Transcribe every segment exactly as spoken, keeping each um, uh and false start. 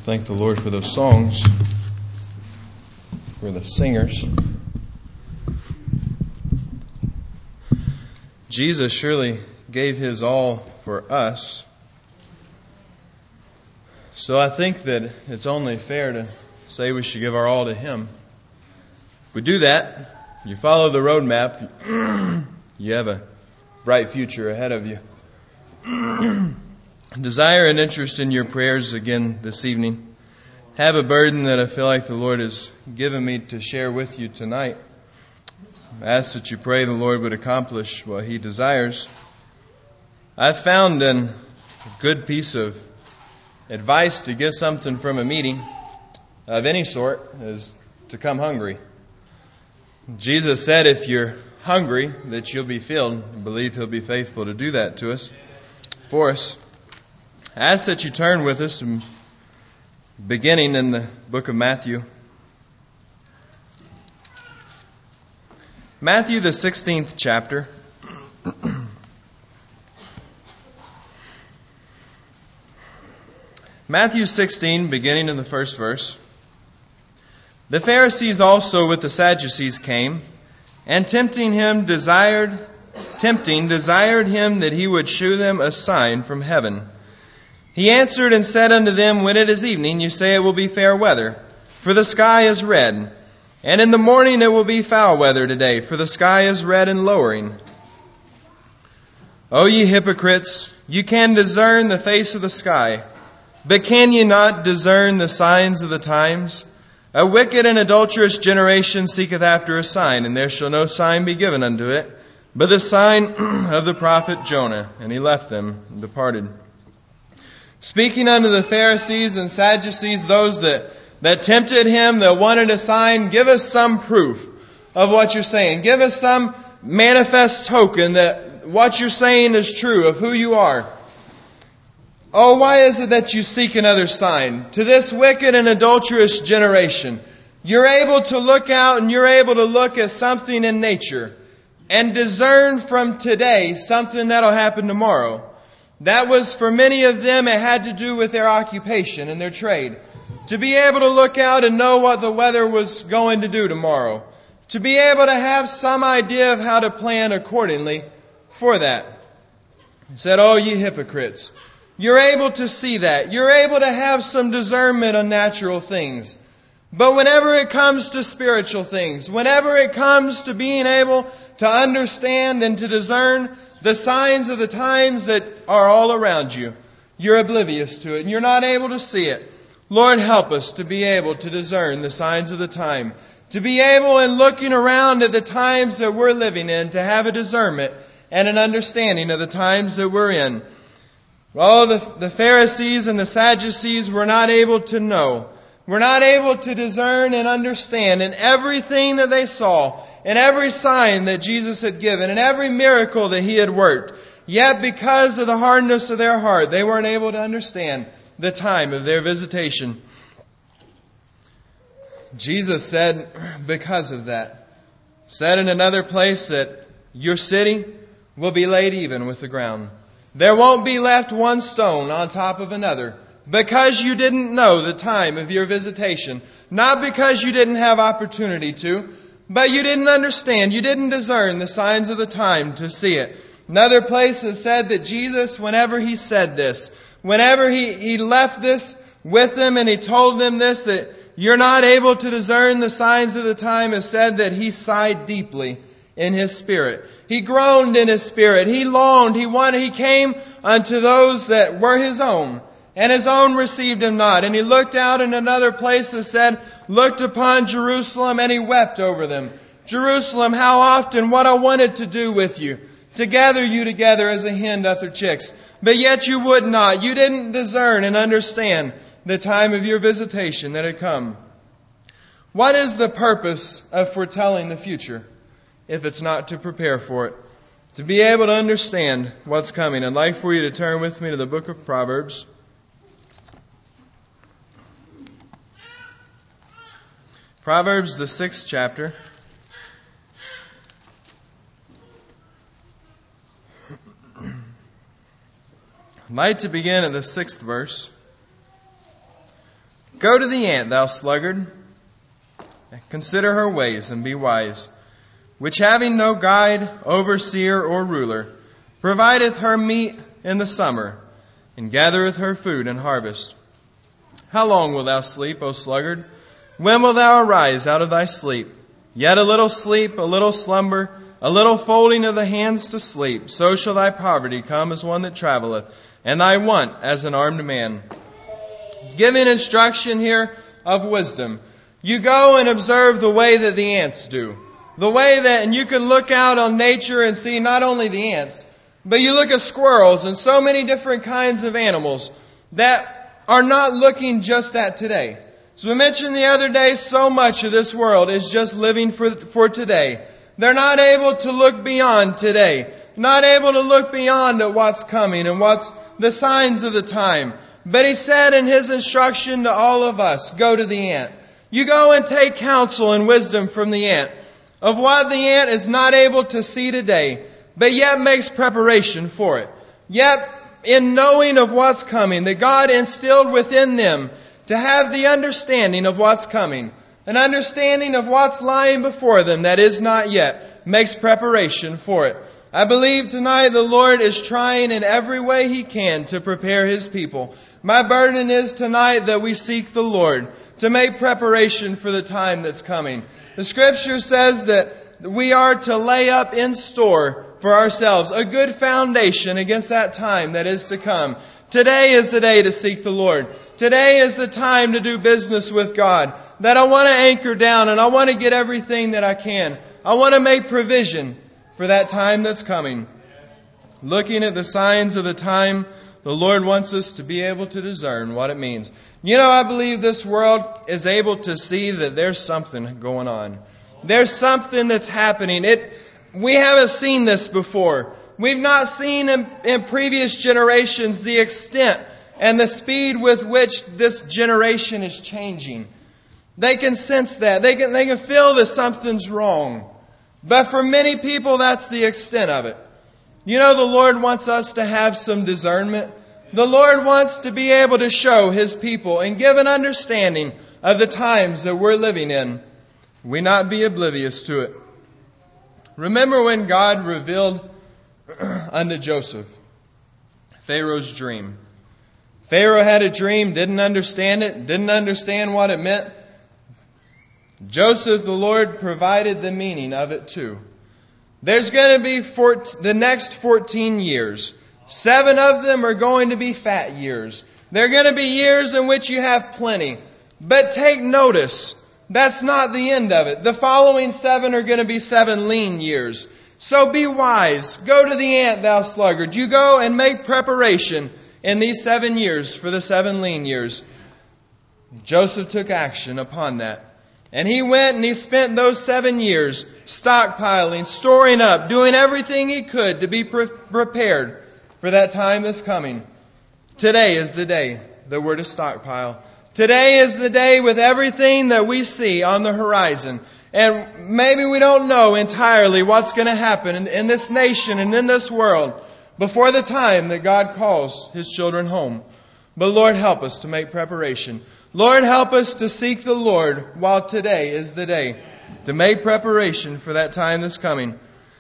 Thank the Lord for those songs, for the singers. Jesus surely gave His all for us. So I think that it's only fair to say we should give our all to Him. If we do that, you follow the roadmap, you have a bright future ahead of you. Desire and interest in your prayers again this evening. Have a burden that I feel like the Lord has given me to share with you tonight. I ask that you pray the Lord would accomplish what He desires. I've found a good piece of advice to get something from a meeting of any sort is to come hungry. Jesus said if you're hungry that you'll be filled. I believe He'll be faithful to do that to us, for us. I ask that you turn with us, beginning in the book of Matthew. Matthew, the sixteenth chapter. Matthew sixteen, beginning in the first verse. The Pharisees also with the Sadducees came, and tempting him desired, tempting desired him that he would shew them a sign from heaven. He answered and said unto them, When it is evening, you say it will be fair weather, for the sky is red. And in the morning it will be foul weather today, for the sky is red and lowering. O ye hypocrites, you can discern the face of the sky, but can ye not discern the signs of the times? A wicked and adulterous generation seeketh after a sign, and there shall no sign be given unto it, but the sign of the prophet Jonah. And he left them and departed. Speaking unto the Pharisees and Sadducees, those that, that tempted him, that wanted a sign, give us some proof of what you're saying. Give us some manifest token that what you're saying is true of who you are. Oh, why is it that you seek another sign? To this wicked and adulterous generation, you're able to look out and you're able to look at something in nature and discern from today something that'll happen tomorrow. That was, for many of them, it had to do with their occupation and their trade. To be able to look out and know what the weather was going to do tomorrow. To be able to have some idea of how to plan accordingly for that. He said, Oh, ye hypocrites. You're able to see that. You're able to have some discernment on natural things. But whenever it comes to spiritual things, whenever it comes to being able to understand and to discern the signs of the times that are all around you, you're oblivious to it and you're not able to see it. Lord, help us to be able to discern the signs of the time. To be able, in looking around at the times that we're living in, to have a discernment and an understanding of the times that we're in. Oh, the, the Pharisees and the Sadducees were not able to know. Were not able to discern and understand in everything that they saw, in every sign that Jesus had given, in every miracle that He had worked. Yet because of the hardness of their heart, they weren't able to understand the time of their visitation. Jesus said, because of that, said in another place that your city will be laid even with the ground. There won't be left one stone on top of another because you didn't know the time of your visitation. Not because you didn't have opportunity to, but you didn't understand. You didn't discern the signs of the time to see it. Another place has said that Jesus, whenever He said this, whenever He, he left this with them and He told them this, that you're not able to discern the signs of the time, has said that He sighed deeply in His spirit. He groaned in His spirit. He longed. He wanted. He came unto those that were His own, and His own received Him not. And He looked out in another place that said, looked upon Jerusalem, and He wept over them. Jerusalem, how often, what I wanted to do with you, to gather you together as a hen doth her chicks. But yet you would not. You didn't discern and understand the time of your visitation that had come. What is the purpose of foretelling the future, if it's not to prepare for it? To be able to understand what's coming. I'd like for you to turn with me to the book of Proverbs. Proverbs, the sixth chapter. I'd like to begin at the sixth verse. Go to the ant, thou sluggard. Consider her ways and be wise, which having no guide, overseer, or ruler, provideth her meat in the summer, and gathereth her food in harvest. How long wilt thou sleep, O sluggard? When wilt thou arise out of thy sleep? Yet a little sleep, a little slumber, a little folding of the hands to sleep, so shall thy poverty come as one that travelleth, and thy want as an armed man. He's giving instruction here of wisdom. You go and observe the way that the ants do. The way that, and you can look out on nature and see not only the ants, but you look at squirrels and so many different kinds of animals that are not looking just at today. As we mentioned the other day, so much of this world is just living for, for today. They're not able to look beyond today. Not able to look beyond at what's coming and what's the signs of the time. But He said in His instruction to all of us, go to the ant. You go and take counsel and wisdom from the ant of what the ant is not able to see today, but yet makes preparation for it. Yet, in knowing of what's coming, that God instilled within them to have the understanding of what's coming, an understanding of what's lying before them that is not yet, makes preparation for it. I believe tonight the Lord is trying in every way He can to prepare His people. My burden is tonight that we seek the Lord to make preparation for the time that's coming. The Scripture says that we are to lay up in store for ourselves a good foundation against that time that is to come. Today is the day to seek the Lord. Today is the time to do business with God. That I want to anchor down and I want to get everything that I can. I want to make provision for that time that's coming. Looking at the signs of the time, the Lord wants us to be able to discern what it means. You know, I believe this world is able to see that there's something going on. There's something that's happening. It, we haven't seen this before. We've not seen in, in previous generations the extent and the speed with which this generation is changing. They can sense that. They can, they can feel that something's wrong. But for many people, that's the extent of it. You know, the Lord wants us to have some discernment. The Lord wants to be able to show His people and give an understanding of the times that we're living in. We not be oblivious to it. Remember when God revealed unto Joseph Pharaoh's dream. Pharaoh had a dream, didn't understand it, didn't understand what it meant. Joseph, the Lord provided the meaning of it too. There's going to be fourteen, the next fourteen years. Seven of them are going to be fat years. They're going to be years in which you have plenty. But take notice, that's not the end of it. The following seven are going to be seven lean years. So be wise. Go to the ant, thou sluggard. You go and make preparation in these seven years for the seven lean years. Joseph took action upon that. And he went and he spent those seven years stockpiling, storing up, doing everything he could to be pre- prepared for that time that's coming. Today is the day that we're to stockpile. Today is the day with everything that we see on the horizon. And maybe we don't know entirely what's going to happen in, in this nation and in this world before the time that God calls His children home. But Lord, help us to make preparation. Lord, help us to seek the Lord while today is the day to make preparation for that time that's coming.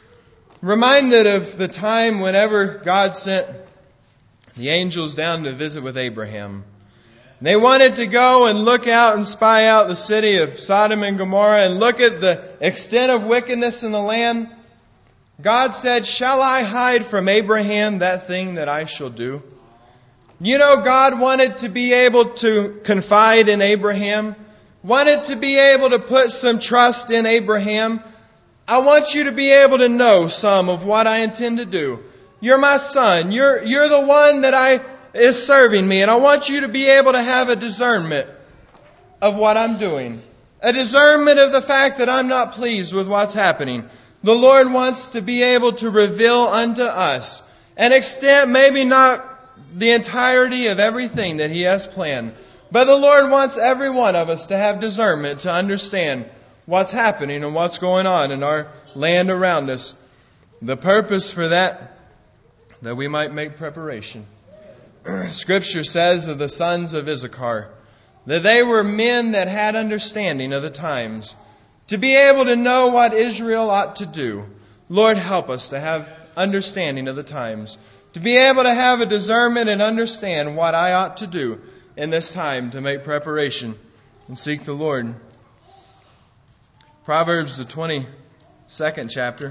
Reminded of the time whenever God sent the angels down to visit with Abraham. They wanted to go and look out and spy out the city of Sodom and Gomorrah and look at the extent of wickedness in the land. God said, shall I hide from Abraham that thing that I shall do? You know, God wanted to be able to confide in Abraham, wanted to be able to put some trust in Abraham. I want you to be able to know some of what I intend to do. You're my son. You're, you're the one that I is serving me. And I want you to be able to have a discernment of what I'm doing. A discernment of the fact that I'm not pleased with what's happening. The Lord wants to be able to reveal unto us an extent, maybe not the entirety of everything that He has planned. But the Lord wants every one of us to have discernment to understand what's happening and what's going on in our land around us. The purpose for that, that we might make preparation. Scripture says of the sons of Issachar, that they were men that had understanding of the times, to be able to know what Israel ought to do. Lord, help us to have understanding of the times, to be able to have a discernment and understand what I ought to do in this time to make preparation and seek the Lord. Proverbs, the twenty-second chapter.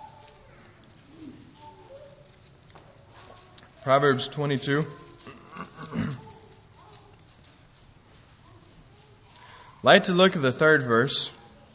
Proverbs twenty-two. I'd like to look at the third verse.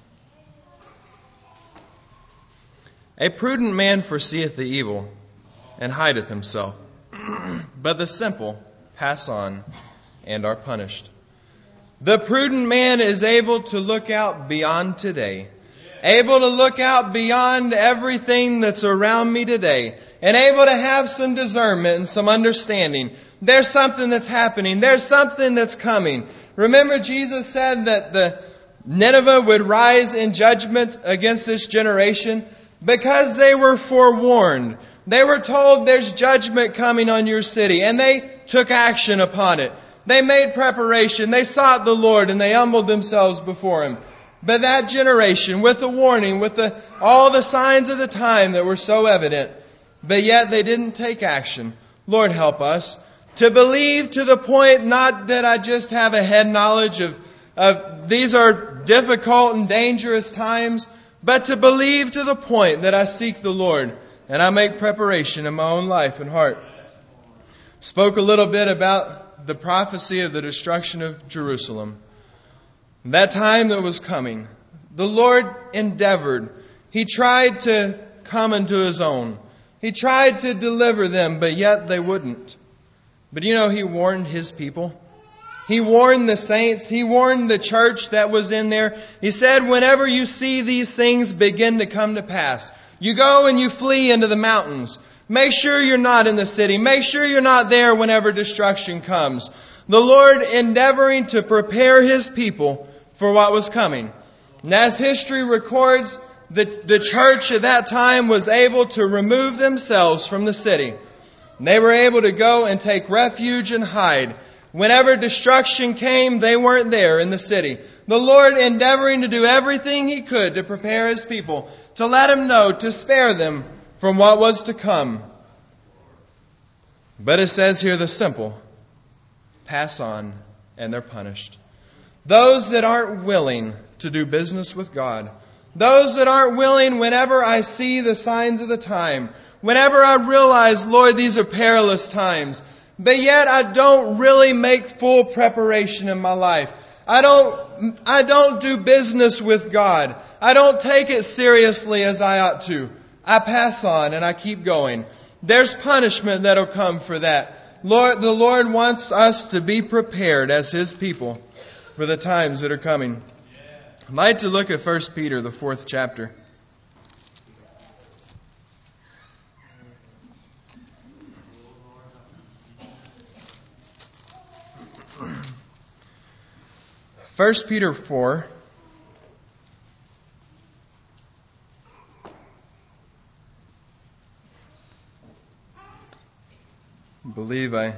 A prudent man foreseeth the evil, and hideth himself. But the simple pass on, and are punished. The prudent man is able to look out beyond today. Able to look out beyond everything that's around me today. And able to have some discernment and some understanding. There's something that's happening. There's something that's coming. Remember, Jesus said that the Nineveh would rise in judgment against this generation because they were forewarned. They were told there's judgment coming on your city, and they took action upon it. They made preparation. They sought the Lord, and they humbled themselves before Him. But that generation, with the warning, with the all the signs of the time that were so evident, but yet they didn't take action. Lord, help us to believe to the point not that I just have a head knowledge of, of these are difficult and dangerous times, but to believe to the point that I seek the Lord and I make preparation in my own life and heart. Spoke a little bit about the prophecy of the destruction of Jerusalem. That time that was coming, the Lord endeavored. He tried to come into His own. He tried to deliver them, but yet they wouldn't. But you know, He warned His people. He warned the saints. He warned the church that was in there. He said, whenever you see these things begin to come to pass, you go and you flee into the mountains. Make sure you're not in the city. Make sure you're not there whenever destruction comes. The Lord endeavoring to prepare His people for what was coming. And as history records, the, the church at that time was able to remove themselves from the city. And they were able to go and take refuge and hide. Whenever destruction came, they weren't there in the city. The Lord endeavoring to do everything He could to prepare His people, to let them know, to spare them from what was to come. But it says here, the simple pass on, and they're punished. Those that aren't willing to do business with God. Those that aren't willing whenever I see the signs of the time. Whenever I realize, Lord, these are perilous times. But yet I don't really make full preparation in my life. I don't, I don't do business with God. I don't take it seriously as I ought to. I pass on and I keep going. There's punishment that'll come for that. Lord, the Lord wants us to be prepared as His people for the times that are coming. I'd like to look at First Peter, the fourth chapter. First Peter four. I believe I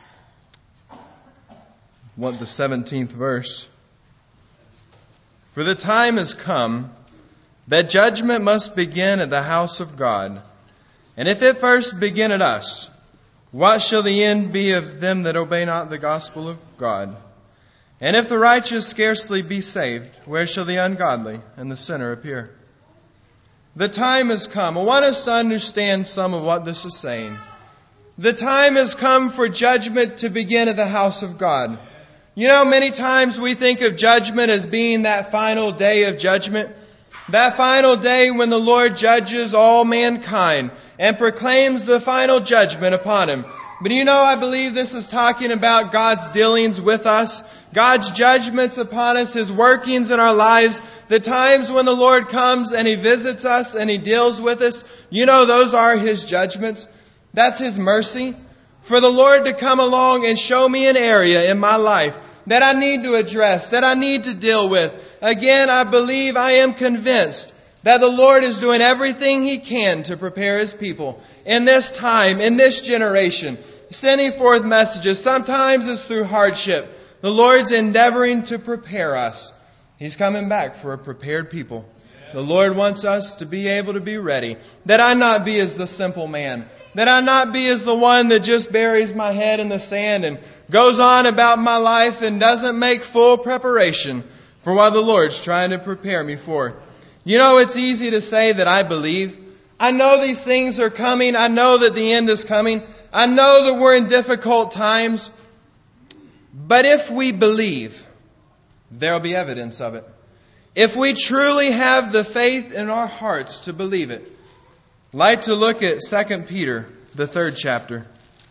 want the seventeenth verse. For the time has come that judgment must begin at the house of God. And if it first begin at us, what shall the end be of them that obey not the gospel of God? And if the righteous scarcely be saved, where shall the ungodly and the sinner appear? The time has come. I want us to understand some of what this is saying. The time has come for judgment to begin at the house of God. You know, many times we think of judgment as being that final day of judgment. That final day when the Lord judges all mankind and proclaims the final judgment upon Him. But you know, I believe this is talking about God's dealings with us, God's judgments upon us, His workings in our lives, the times when the Lord comes and He visits us and He deals with us. You know, those are His judgments. That's His mercy. For the Lord to come along and show me an area in my life that I need to address, that I need to deal with. Again, I believe, I am convinced that the Lord is doing everything He can to prepare His people in this time, in this generation, sending forth messages. Sometimes it's through hardship. The Lord's endeavoring to prepare us. He's coming back for a prepared people. The Lord wants us to be able to be ready. That I not be as the simple man. That I not be as the one that just buries my head in the sand and goes on about my life and doesn't make full preparation for what the Lord's trying to prepare me for. You know, it's easy to say that I believe. I know these things are coming. I know that the end is coming. I know that we're in difficult times. But if we believe, there'll be evidence of it. If we truly have the faith in our hearts to believe it. I'd like to look at Second Peter, the third chapter.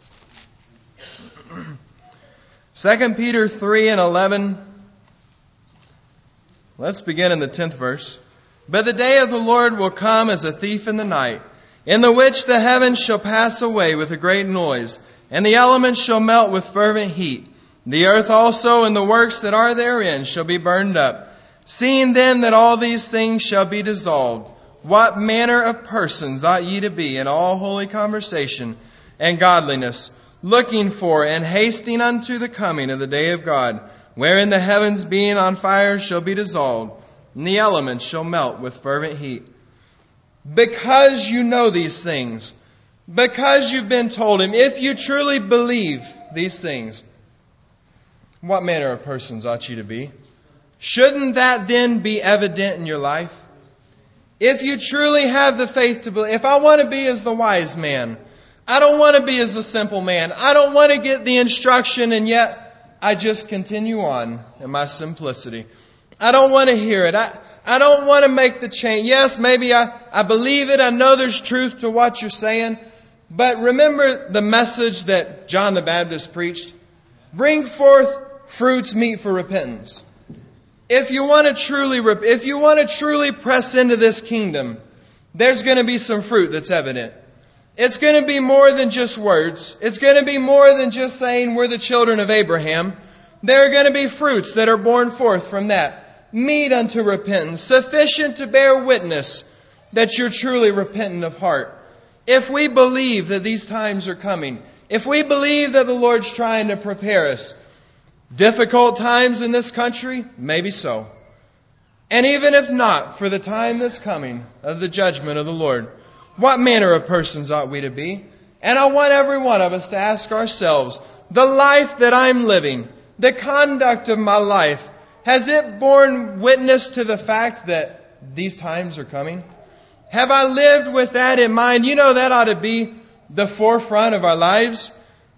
Second Peter three and eleven. Let's begin in the tenth verse. But the day of the Lord will come as a thief in the night, in the which the heavens shall pass away with a great noise, and the elements shall melt with fervent heat. The earth also and the works that are therein shall be burned up. Seeing then that all these things shall be dissolved, what manner of persons ought ye to be in all holy conversation and godliness, looking for and hasting unto the coming of the day of God, wherein the heavens being on fire shall be dissolved, and the elements shall melt with fervent heat. Because you know these things, because you've been told Him, if you truly believe these things, what manner of persons ought you to be? Shouldn't that then be evident in your life? If you truly have the faith to believe, if I want to be as the wise man, I don't want to be as the simple man. I don't want to get the instruction and yet I just continue on in my simplicity. I don't want to hear it. I, I don't want to make the change. Yes, maybe I, I believe it. I know there's truth to what you're saying. But remember the message that John the Baptist preached? Bring forth fruits meet for repentance. If you want to truly, if you want to truly press into this kingdom, there's going to be some fruit that's evident. It's going to be more than just words. It's going to be more than just saying we're the children of Abraham. There are going to be fruits that are born forth from that. Meet unto repentance, sufficient to bear witness that you're truly repentant of heart. If we believe that these times are coming, if we believe that the Lord's trying to prepare us, difficult times in this country? Maybe so. And even if not, for the time that's coming of the judgment of the Lord, what manner of persons ought we to be? And I want every one of us to ask ourselves, the life that I'm living, the conduct of my life, has it borne witness to the fact that these times are coming? Have I lived with that in mind? You know, that ought to be the forefront of our lives.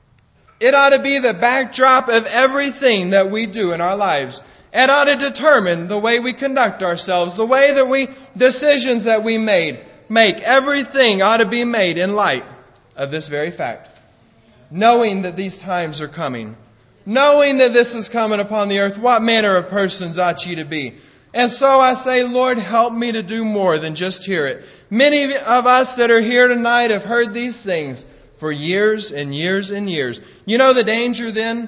It ought to be the backdrop of everything that we do in our lives. It ought to determine the way we conduct ourselves, the way that we, decisions that we made, make. Everything ought to be made in light of this very fact. Knowing that these times are coming. Knowing that this is coming upon the earth, what manner of persons ought ye to be? And so I say, Lord, help me to do more than just hear it. Many of us that are here tonight have heard these things for years and years and years. You know the danger then?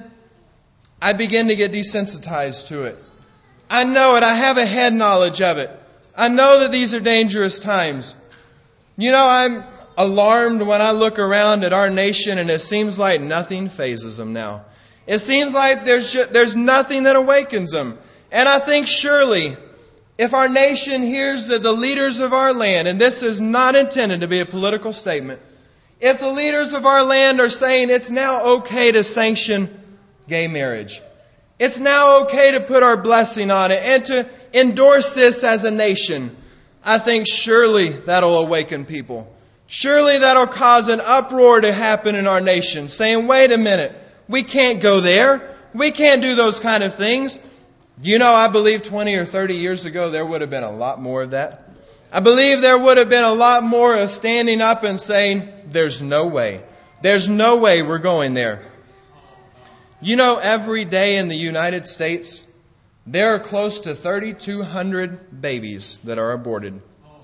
I begin to get desensitized to it. I know it. I have a head knowledge of it. I know that these are dangerous times. You know, I'm alarmed when I look around at our nation and it seems like nothing phases them now. It seems like there's just, there's nothing that awakens them. And I think surely if our nation hears that the leaders of our land, and this is not intended to be a political statement, if the leaders of our land are saying it's now okay to sanction gay marriage, it's now okay to put our blessing on it and to endorse this as a nation, I think surely that'll awaken people. Surely that'll cause an uproar to happen in our nation, saying, wait a minute, we can't go there. We can't do those kind of things. Do you know, I believe twenty or thirty years ago there would have been a lot more of that. I believe there would have been a lot more of standing up and saying, there's no way. There's no way we're going there. You know, every day in the United States, there are close to thirty-two hundred babies that are aborted.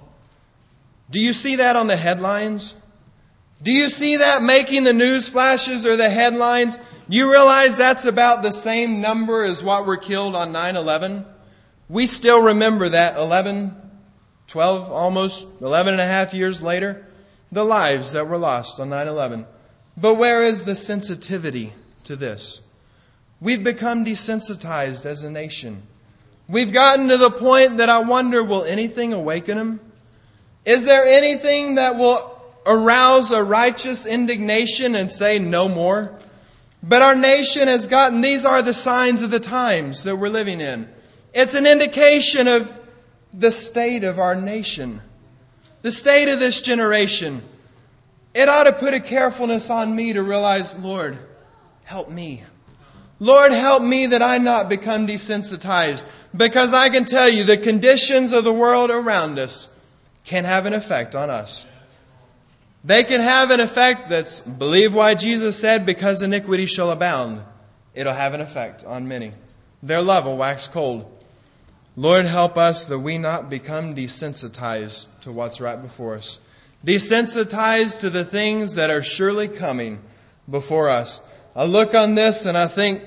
Do you see that on the headlines? Do you see that making the news flashes or the headlines? You realize that's about the same number as what were killed on nine eleven? We still remember that eleven, twelve, almost eleven and a half years later, the lives that were lost on nine eleven. But where is the sensitivity to this? We've become desensitized as a nation. We've gotten to the point that I wonder, will anything awaken them? Is there anything that will arouse a righteous indignation and say no more? But our nation has gotten, these are the signs of the times that we're living in. It's an indication of the state of our nation, the state of this generation. It ought to put a carefulness on me to realize, Lord, help me. Lord, help me that I not become desensitized. Because I can tell you, the conditions of the world around us can have an effect on us. They can have an effect that's, believe why Jesus said, because iniquity shall abound. It'll have an effect on many. Their love will wax cold. Lord, help us that we not become desensitized to what's right before us. Desensitized to the things that are surely coming before us. I look on this and I think,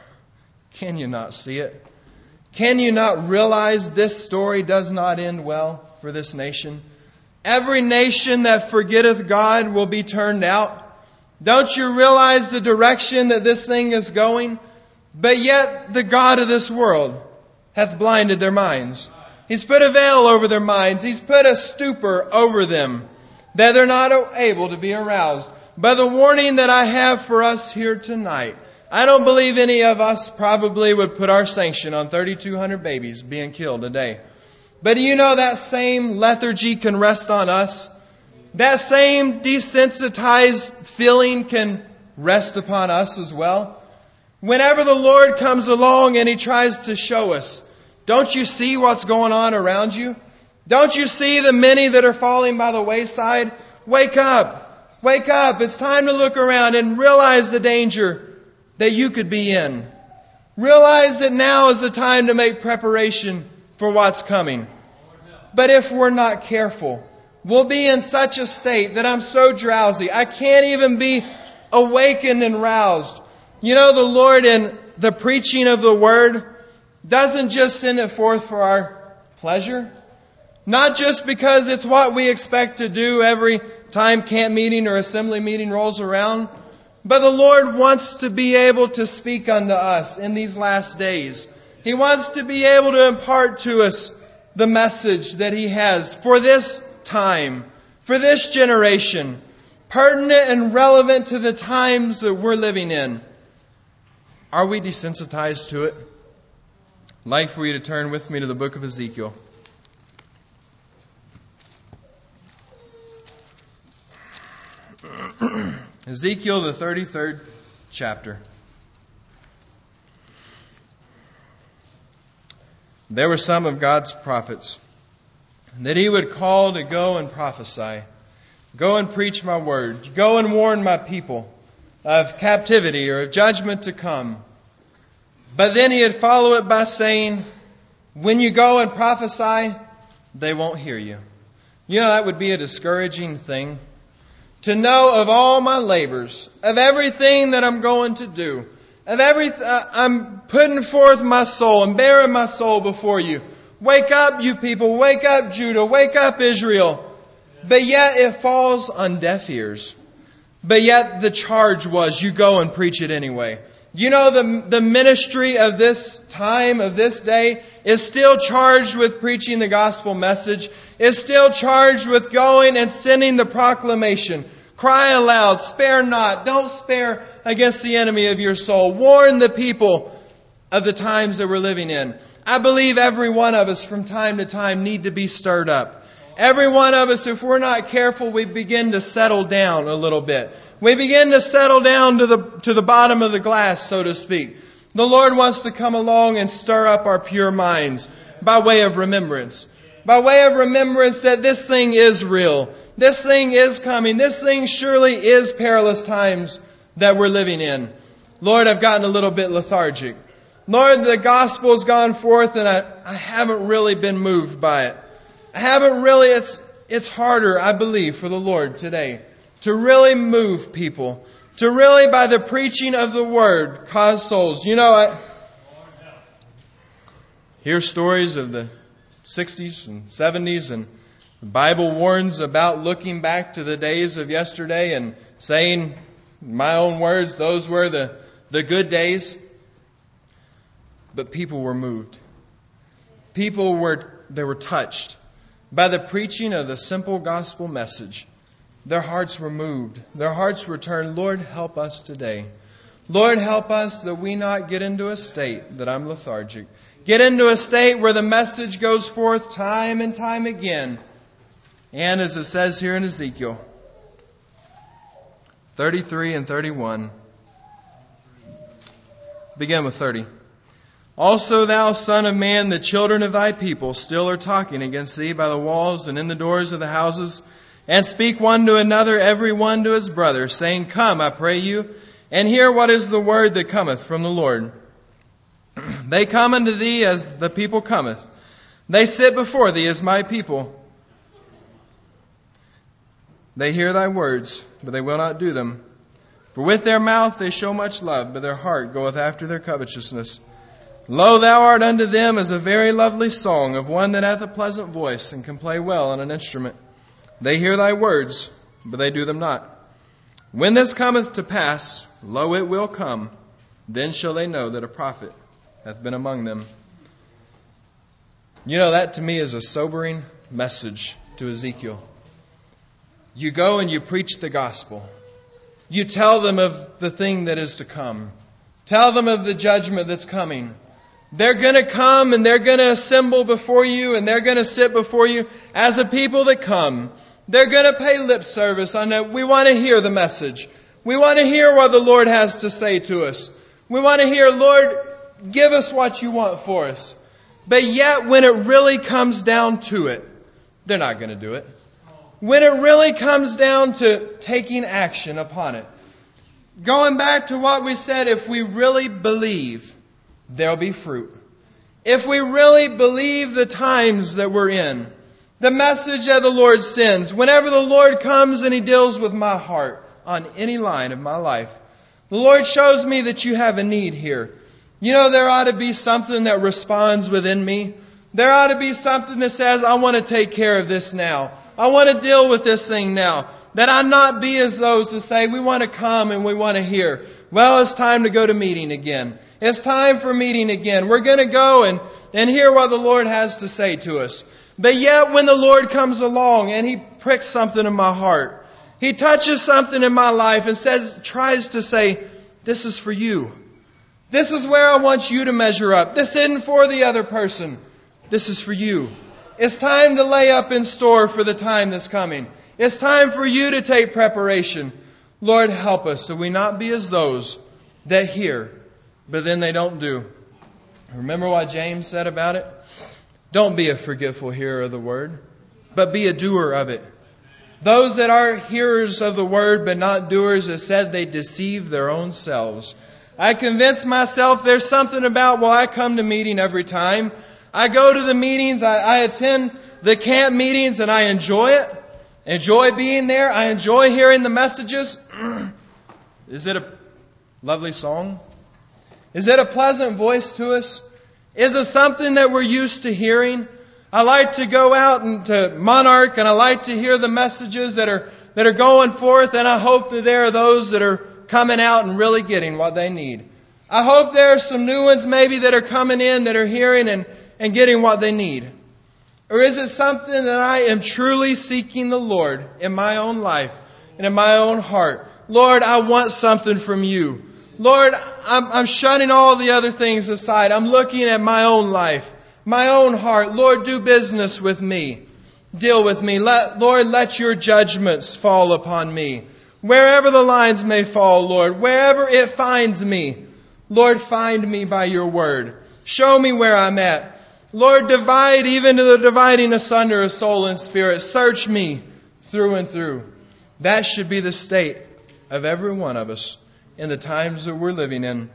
can you not see it? Can you not realize this story does not end well for this nation? Every nation that forgetteth God will be turned out. Don't you realize the direction that this thing is going? But yet the God of this world hath blinded their minds. He's put a veil over their minds. He's put a stupor over them that they're not able to be aroused. By the warning that I have for us here tonight, I don't believe any of us probably would put our sanction on thirty-two hundred babies being killed a day. But do you know that same lethargy can rest on us? That same desensitized feeling can rest upon us as well. Whenever the Lord comes along and He tries to show us, don't you see what's going on around you? Don't you see the many that are falling by the wayside? Wake up! Wake up! It's time to look around and realize the danger that you could be in. Realize that now is the time to make preparation for what's coming. But if we're not careful, we'll be in such a state that I'm so drowsy, I can't even be awakened and roused. You know, the Lord in the preaching of the Word doesn't just send it forth for our pleasure. Not just because it's what we expect to do every time camp meeting or assembly meeting rolls around. But the Lord wants to be able to speak unto us in these last days. He wants to be able to impart to us the message that He has for this time, for this generation, pertinent and relevant to the times that we're living in. Are we desensitized to it? I'd like for you to turn with me to the book of Ezekiel. Ezekiel, the thirty-third chapter. There were some of God's prophets that He would call to go and prophesy. Go and preach my word. Go and warn my people of captivity or of judgment to come. But then He would follow it by saying, when you go and prophesy, they won't hear you. You know, that would be a discouraging thing. To know of all my labors, of everything that I'm going to do, of every, uh, I'm putting forth my soul and bearing my soul before you. Wake up, you people. Wake up, Judah. Wake up, Israel. But yet it falls on deaf ears. But yet the charge was, you go and preach it anyway. You know, the, the ministry of this time, of this day, is still charged with preaching the gospel message, is still charged with going and sending the proclamation. Cry aloud, spare not, don't spare against the enemy of your soul. Warn the people of the times that we're living in. I believe every one of us from time to time need to be stirred up. Every one of us, if we're not careful, we begin to settle down a little bit. We begin to settle down to the to the bottom of the glass, so to speak. The Lord wants to come along and stir up our pure minds by way of remembrance. By way of remembrance that this thing is real. This thing is coming. This thing surely is perilous times that we're living in. Lord, I've gotten a little bit lethargic. Lord, the gospel's gone forth and I, I haven't really been moved by it. I haven't really, it's, it's harder, I believe, for the Lord today to really move people. To really, by the preaching of the Word, cause souls. You know, I hear stories of the sixties and seventies, and the Bible warns about looking back to the days of yesterday and saying, in my own words, those were the, the good days. But people were moved. People were, they were touched by the preaching of the simple gospel message. Their hearts were moved. Their hearts were turned. Lord, help us today. Lord, help us that we not get into a state that I'm lethargic. Get into a state where the message goes forth time and time again. And as it says here in Ezekiel thirty-three and thirty-one. Begin with thirty. Also thou, son of man, the children of thy people still are talking against thee by the walls and in the doors of the houses, and speak one to another, every one to his brother, saying, Come, I pray you, and hear what is the word that cometh from the Lord. They come unto thee as the people cometh. They sit before thee as my people. They hear thy words, but they will not do them. For with their mouth they show much love, but their heart goeth after their covetousness. Lo, thou art unto them as a very lovely song of one that hath a pleasant voice, and can play well on an instrument. They hear thy words, but they do them not. When this cometh to pass, lo, it will come. Then shall they know that a prophet hath been among them. You know, that to me is a sobering message to Ezekiel. You go and you preach the gospel. You tell them of the thing that is to come. Tell them of the judgment that's coming. They're going to come and they're going to assemble before you and they're going to sit before you as a people that come. They're going to pay lip service on that. We want to hear the message. We want to hear what the Lord has to say to us. We want to hear, Lord, give us what you want for us. But yet, when it really comes down to it, they're not going to do it. When it really comes down to taking action upon it, going back to what we said, if we really believe, there'll be fruit. If we really believe the times that we're in, the message that the Lord sends, whenever the Lord comes and He deals with my heart on any line of my life, the Lord shows me that you have a need here. You know, there ought to be something that responds within me. There ought to be something that says, I want to take care of this now. I want to deal with this thing now. That I not be as those that say, we want to come and we want to hear. Well, it's time to go to meeting again. It's time for meeting again. We're going to go and, and hear what the Lord has to say to us. But yet when the Lord comes along and He pricks something in my heart, He touches something in my life and says, tries to say, this is for you. This is where I want you to measure up. This isn't for the other person. This is for you. It's time to lay up in store for the time that's coming. It's time for you to take preparation. Lord, help us so we not be as those that hear, but then they don't do. Remember what James said about it? Don't be a forgetful hearer of the word, but be a doer of it. Those that are hearers of the word but not doers, it said they deceive their own selves. I convince myself there's something about, well, I come to meeting every time. I go to the meetings, I, I attend the camp meetings and I enjoy it. Enjoy being there. I enjoy hearing the messages. Is it a lovely song? Is it a pleasant voice to us? Is it something that we're used to hearing? I like to go out and to Monarch and I like to hear the messages that are that are going forth, and I hope that there are those that are coming out and really getting what they need. I hope there are some new ones maybe that are coming in that are hearing and, and getting what they need. Or is it something that I am truly seeking the Lord in my own life and in my own heart? Lord, I want something from you. Lord, I'm, I'm shutting all the other things aside. I'm looking at my own life, my own heart. Lord, do business with me. Deal with me. Let, Lord, let your judgments fall upon me. Wherever the lines may fall, Lord, wherever it finds me, Lord, find me by your word. Show me where I'm at. Lord, divide even to the dividing asunder of soul and spirit. Search me through and through. That should be the state of every one of us in the times that we're living in.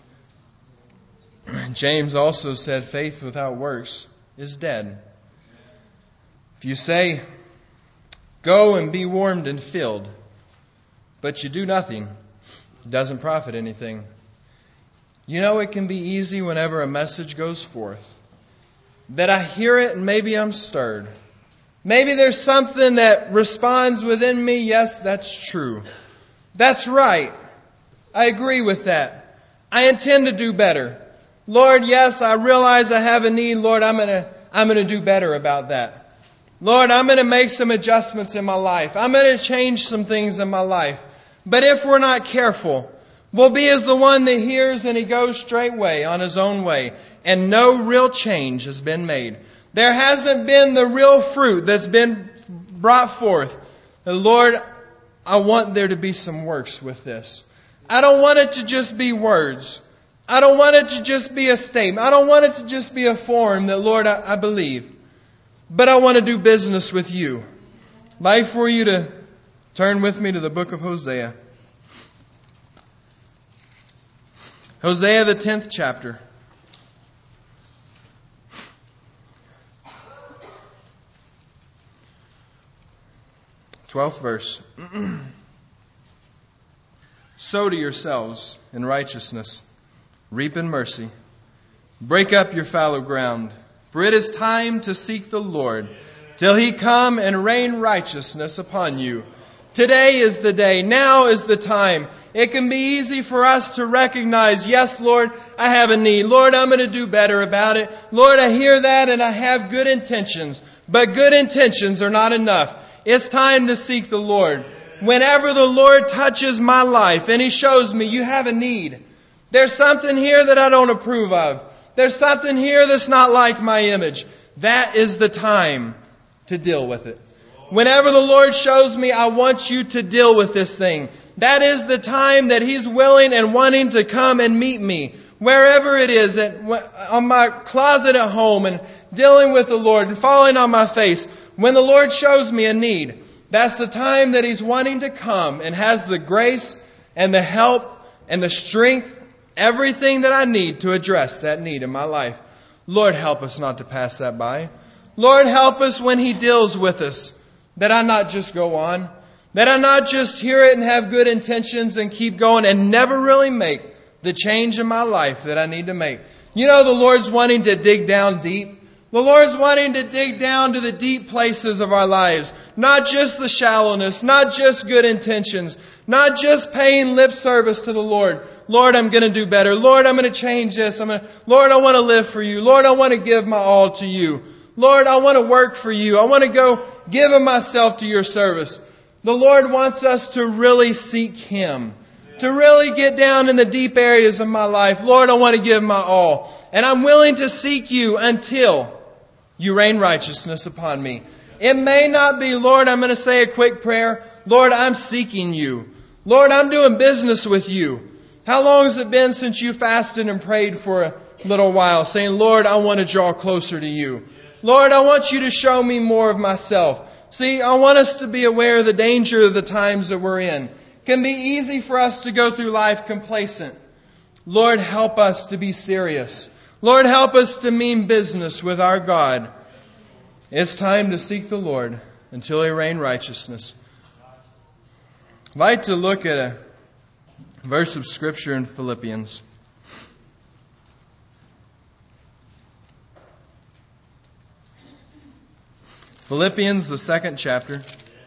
James also said, faith without works is dead. If you say, go and be warmed and filled, but you do nothing, it doesn't profit anything. You know, it can be easy whenever a message goes forth that I hear it and maybe I'm stirred. Maybe there's something that responds within me. Yes, that's true. That's right. I agree with that. I intend to do better. Lord, yes, I realize I have a need. Lord, I'm going to I'm going to do better about that. Lord, I'm going to make some adjustments in my life. I'm going to change some things in my life. But if we're not careful, we'll be as the one that hears and he goes straightway on his own way, and no real change has been made. There hasn't been the real fruit that's been brought forth. The Lord, I want there to be some works with this. I don't want it to just be words. I don't want it to just be a statement. I don't want it to just be a form that, Lord, I, I believe. But I want to do business with you. I'd like for you to turn with me to the book of Hosea. Hosea, the tenth chapter. Twelfth verse. Sow to yourselves in righteousness, reap in mercy. Break up your fallow ground, for it is time to seek the Lord, till He come and rain righteousness upon you. Today is the day. Now is the time. It can be easy for us to recognize, yes, Lord, I have a need. Lord, I'm going to do better about it. Lord, I hear that and I have good intentions. But good intentions are not enough. It's time to seek the Lord. Whenever the Lord touches my life and He shows me you have a need, there's something here that I don't approve of. There's something here that's not like my image. That is the time to deal with it. Whenever the Lord shows me, I want you to deal with this thing. That is the time that He's willing and wanting to come and meet me. Wherever it is, at, on my closet at home, and dealing with the Lord and falling on my face. When the Lord shows me a need, that's the time that He's wanting to come and has the grace and the help and the strength, everything that I need to address that need in my life. Lord, help us not to pass that by. Lord, help us when He deals with us, that I not just go on, that I not just hear it and have good intentions and keep going and never really make the change in my life that I need to make. You know, the Lord's wanting to dig down deep. The Lord's wanting to dig down to the deep places of our lives. Not just the shallowness, not just good intentions, not just paying lip service to the Lord. Lord, I'm going to do better. Lord, I'm going to change this. I'm going to, Lord, I want to live for you. Lord, I want to give my all to you. Lord, I want to work for you. I want to go give of myself to your service. The Lord wants us to really seek Him. To really get down in the deep areas of my life. Lord, I want to give my all. And I'm willing to seek you until you rain righteousness upon me. It may not be, Lord, I'm going to say a quick prayer. Lord, I'm seeking you. Lord, I'm doing business with you. How long has it been since you fasted and prayed for a little while, saying, Lord, I want to draw closer to you. Lord, I want you to show me more of myself. See, I want us to be aware of the danger of the times that we're in. It can be easy for us to go through life complacent. Lord, help us to be serious. Lord, help us to mean business with our God. It's time to seek the Lord until He rain righteousness. I'd like to look at a verse of Scripture in Philippians. Philippians, the second chapter.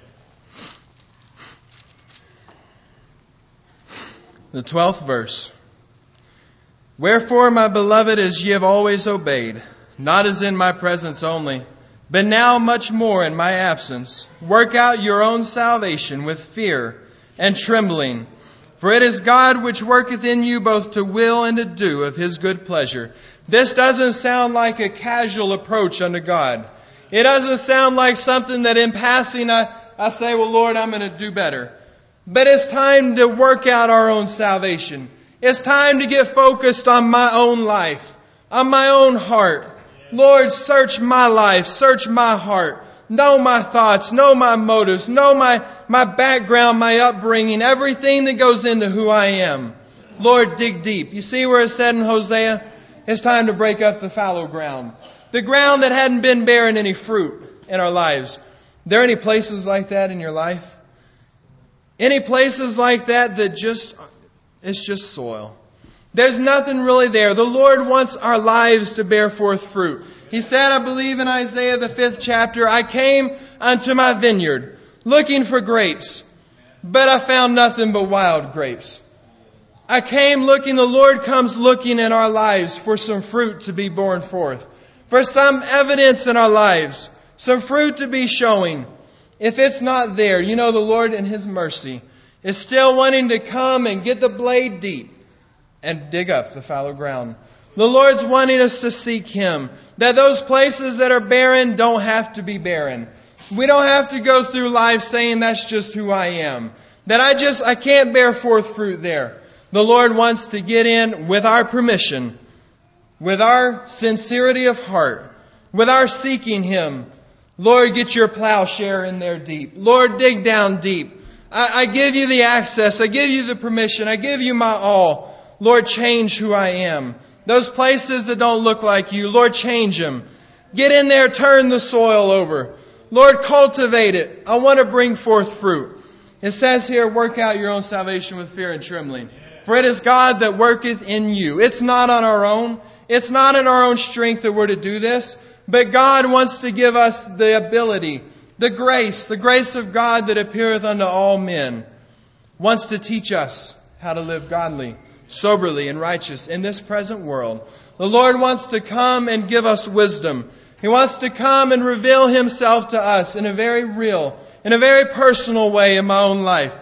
The twelfth verse. Wherefore, my beloved, as ye have always obeyed, not as in my presence only, but now much more in my absence, work out your own salvation with fear and trembling. For it is God which worketh in you both to will and to do of His good pleasure. This doesn't sound like a casual approach unto God. It doesn't sound like something that in passing I, I say, well, Lord, I'm going to do better. But it's time to work out our own salvation. It's time to get focused on my own life, on my own heart. Lord, search my life, search my heart. Know my thoughts, know my motives, know my, my background, my upbringing, everything that goes into who I am. Lord, dig deep. You see where it said in Hosea? It's time to break up the fallow ground. The ground that hadn't been bearing any fruit in our lives. Are there any places like that in your life? Any places like that that just, it's just soil. There's nothing really there. The Lord wants our lives to bear forth fruit. He said, I believe in Isaiah the fifth chapter, I came unto my vineyard looking for grapes, but I found nothing but wild grapes. I came looking, the Lord comes looking in our lives for some fruit to be born forth. For some evidence in our lives. Some fruit to be showing. If it's not there, you know the Lord in His mercy is still wanting to come and get the blade deep and dig up the fallow ground. The Lord's wanting us to seek Him. That those places that are barren don't have to be barren. We don't have to go through life saying that's just who I am. That I just, I can't bear forth fruit there. The Lord wants to get in with our permission, with our sincerity of heart, with our seeking Him. Lord, get your plowshare in there deep. Lord, dig down deep. I, I give you the access. I give you the permission. I give you my all. Lord, change who I am. Those places that don't look like you, Lord, change them. Get in there, turn the soil over. Lord, cultivate it. I want to bring forth fruit. It says here, work out your own salvation with fear and trembling. For it is God that worketh in you. It's not on our own. It's not in our own strength that we're to do this. But God wants to give us the ability, the grace, the grace of God that appeareth unto all men. Wants to teach us how to live godly, soberly, and righteous in this present world. The Lord wants to come and give us wisdom. He wants to come and reveal Himself to us in a very real, in a very personal way in my own life.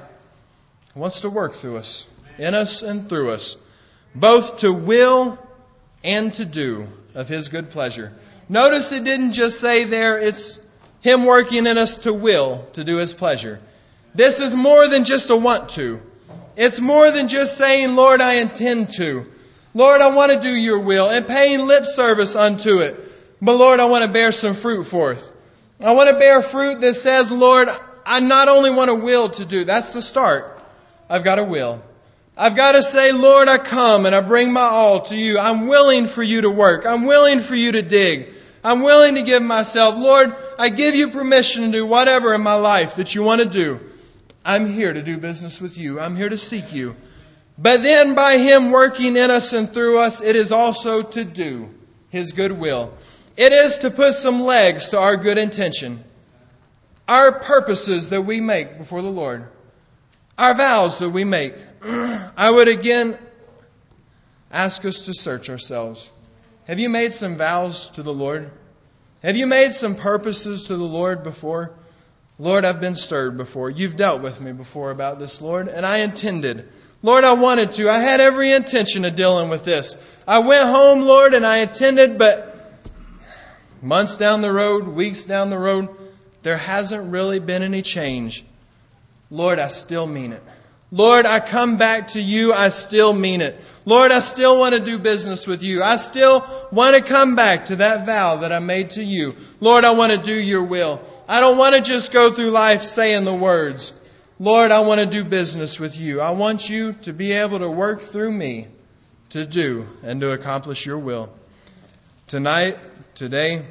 He wants to work through us, in us and through us, both to will and to do of His good pleasure. Notice it didn't just say there, it's Him working in us to will, to do His pleasure. This is more than just a want to. It's more than just saying, Lord, I intend to. Lord, I want to do your will, and paying lip service unto it. But Lord, I want to bear some fruit forth. I want to bear fruit that says, Lord, I not only want a will to do, that's the start. I've got a will. I've got to say, Lord, I come and I bring my all to you. I'm willing for you to work. I'm willing for you to dig. I'm willing to give myself. Lord, I give you permission to do whatever in my life that you want to do. I'm here to do business with you. I'm here to seek you. But then by Him working in us and through us, it is also to do His good will. It is to put some legs to our good intention. Our purposes that we make before the Lord. Our vows that we make. I would again ask us to search ourselves. Have you made some vows to the Lord? Have you made some purposes to the Lord before? Lord, I've been stirred before. You've dealt with me before about this, Lord, and I intended. Lord, I wanted to. I had every intention of dealing with this. I went home, Lord, and I intended, but months down the road, weeks down the road, there hasn't really been any change. Lord, I still mean it. Lord, I come back to you. I still mean it. Lord, I still want to do business with you. I still want to come back to that vow that I made to you. Lord, I want to do your will. I don't want to just go through life saying the words. Lord, I want to do business with you. I want you to be able to work through me to do and to accomplish your will. Tonight, today,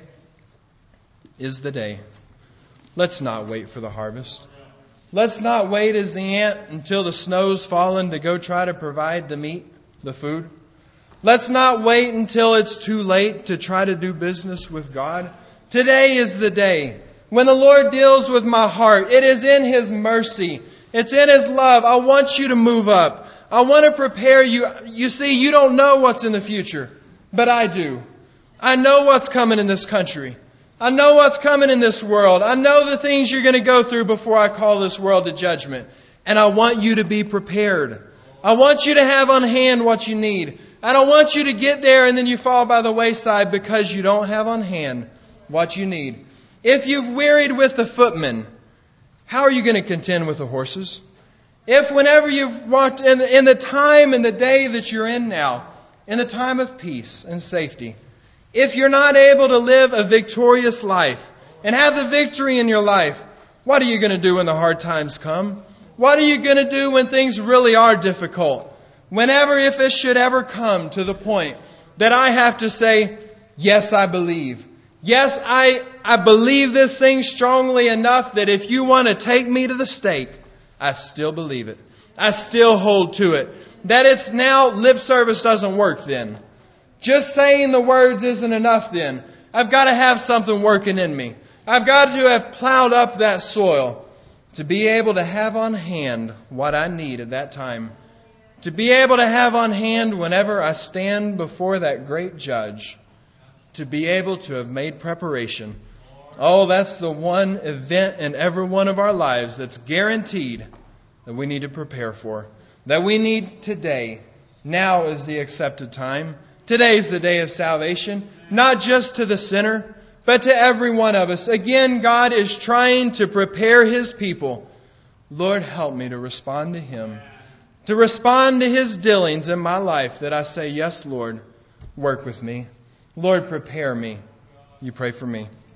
is the day. Let's not wait for the harvest. Let's not wait as the ant until the snow's fallen to go try to provide the meat, the food. Let's not wait until it's too late to try to do business with God. Today is the day. When the Lord deals with my heart, it is in His mercy. It's in His love. I want you to move up. I want to prepare you. You see, you don't know what's in the future, but I do. I know what's coming in this country. I know what's coming in this world. I know the things you're going to go through before I call this world to judgment. And I want you to be prepared. I want you to have on hand what you need. I don't want you to get there and then you fall by the wayside because you don't have on hand what you need. If you've wearied with the footmen, how are you going to contend with the horses? If whenever you've walked in the, in the time and the day that you're in now, in the time of peace and safety, if you're not able to live a victorious life and have the victory in your life, what are you going to do when the hard times come? What are you going to do when things really are difficult? Whenever, if it should ever come to the point that I have to say, yes, I believe. Yes, I, I believe this thing strongly enough that if you want to take me to the stake, I still believe it. I still hold to it. That it's now lip service doesn't work then. Just saying the words isn't enough then. I've got to have something working in me. I've got to have plowed up that soil to be able to have on hand what I need at that time To be able to have on hand whenever I stand before that great judge. To be able to have made preparation. Oh, that's the one event in every one of our lives that's guaranteed that we need to prepare for. That we need today. Now is the accepted time. Today is the day of salvation. Not just to the sinner, but to every one of us. Again, God is trying to prepare His people. Lord, help me to respond to Him. To respond to His dealings in my life, that I say, yes, Lord, work with me. Lord, prepare me. You pray for me.